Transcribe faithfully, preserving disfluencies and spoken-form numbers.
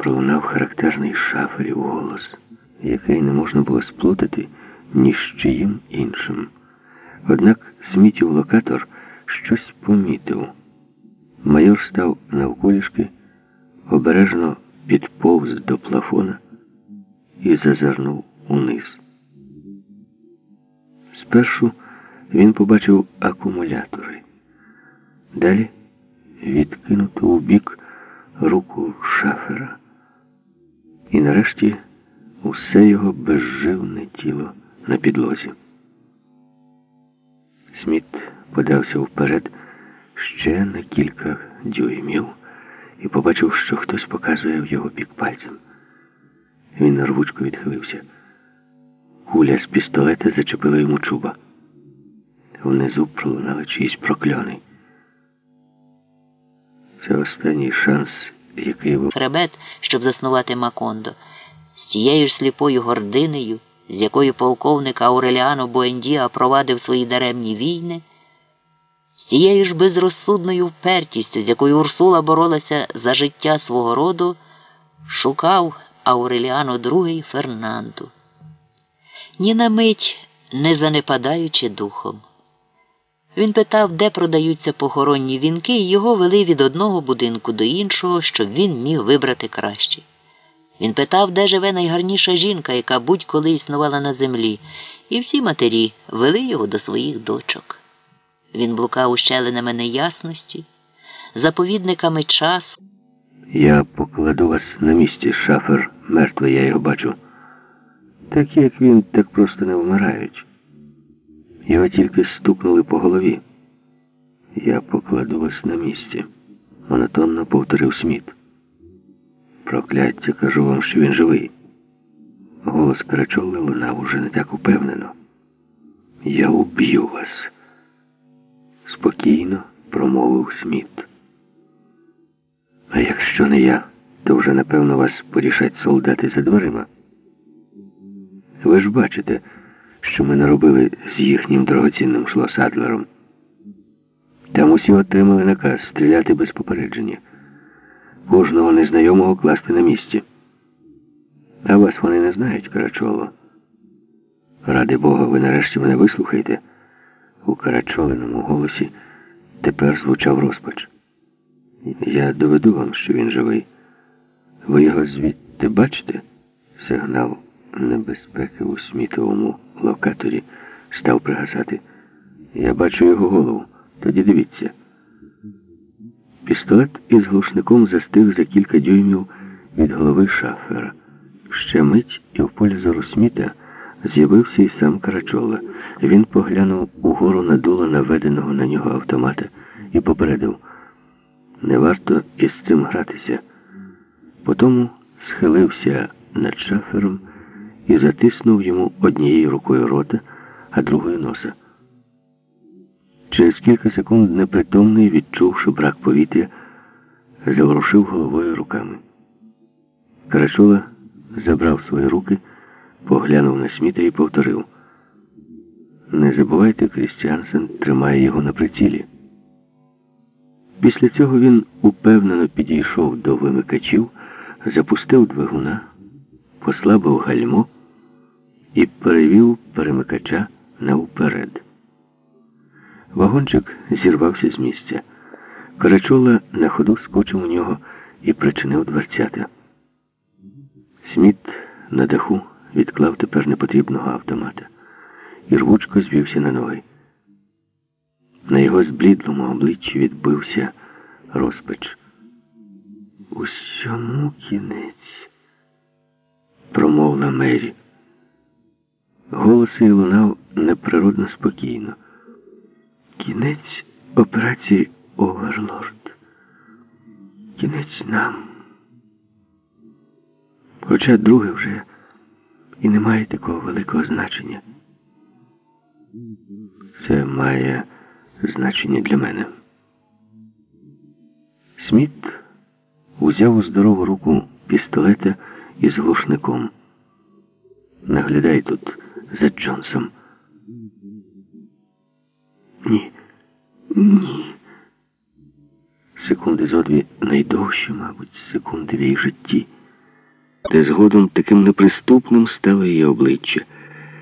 пролунав характерний Шаферів голос, який не можна було сплутати ні з чиїм іншим. Однак Смітів локатор щось помітив. Майор став навколішки, обережно підповз до плафона і зазирнув униз. Спершу він побачив акумулятори. Далі відкинуту у бік руку Шафера. І нарешті усе його безживне тіло на підлозі. Сміт подався вперед ще на кілька дюймів і побачив, що хтось показує в його бік пальцем. Він рвучко відхилився. Куля з пістолета зачепила йому чуба. Внизу пролунали чиїсь прокльони. Це останній шанс, який ви... Хребет, щоб заснувати Макондо. З тією ж сліпою гординею, з якою полковник Ауреліано Буендіа провадив свої даремні війни, з тією ж безрозсудною впертістю, з якою Урсула боролася за життя свого роду, шукав Ауреліано другий Фернанду. Ні на мить не занепадаючи духом. Він питав, де продаються похоронні вінки, і його вели від одного будинку до іншого, щоб він міг вибрати краще. Він питав, де живе найгарніша жінка, яка будь-коли існувала на землі, і всі матері вели його до своїх дочок. Він блукав ущелинами неясності, заповідниками часу. Я покладу вас на місці, Шафер. Мертвий, я його бачу. Такі, як він, так просто не вмирають. Його тільки стукнули по голові. Я покладу вас на місці, монотонно повторив Сміт. Прокляття, кажу вам, що він живий. Голос Карачоли лунав уже не так упевнено. Я уб'ю вас, спокійно промовив Сміт. А якщо не я, то вже, напевно, вас порішать солдати за дверима. Ви ж бачите, що ми наробили з їхнім дорогоцінним Шлос-Адлером. Там усі отримали наказ стріляти без попередження. Кожного незнайомого класти на місці. А вас вони не знають, Карачоло. Ради Бога, ви нарешті мене вислухаєте. У Карачолиному голосі тепер звучав розпач. Я доведу вам, що він живий. Ви його звідти бачите? Сигнал небезпеки у Смітовому локаторі став пригасати. Я бачу його голову. Тоді дивіться. Пістолет із глушником застиг за кілька дюймів від голови Шафера. Ще мить, і в полі зору Сміта з'явився і сам Карачола. Він поглянув угору на дуло наведеного на нього автомата і попередив: не варто із цим гратися. Потому схилився над Шафером і затиснув йому однією рукою рота, а другою носа. Через кілька секунд непритомний, відчувши брак повітря, заворушив головою руками. Карачола забрав свої руки, поглянув на Сміта і повторив: не забувайте, Крістіансен тримає його на прицілі. Після цього він упевнено підійшов до вимикачів, запустив двигуна, послабив гальмо і перевів перемикача навперед. Вагончик зірвався з місця. Карачола на ходу скочив у нього і причинив дверцята. Сміт на даху відклав тепер непотрібного автомата і рвучко звівся на ноги. На його зблідлому обличчі відбився розпач. «Усьому кінець», – промовила Мері. Голос її лунав неприродно спокійно. «Кінець операції «Оверлорд». Кінець нам. Хоча друге вже і не має такого великого значення. Це має значення для мене». Сміт узяв у здорову руку пістолета із глушником. «Наглядай тут за Джонсом». «Ні, ні». Секунди зо дві, найдовші, мабуть, секунди в її житті. Проте згодом таким неприступним стало її обличчя,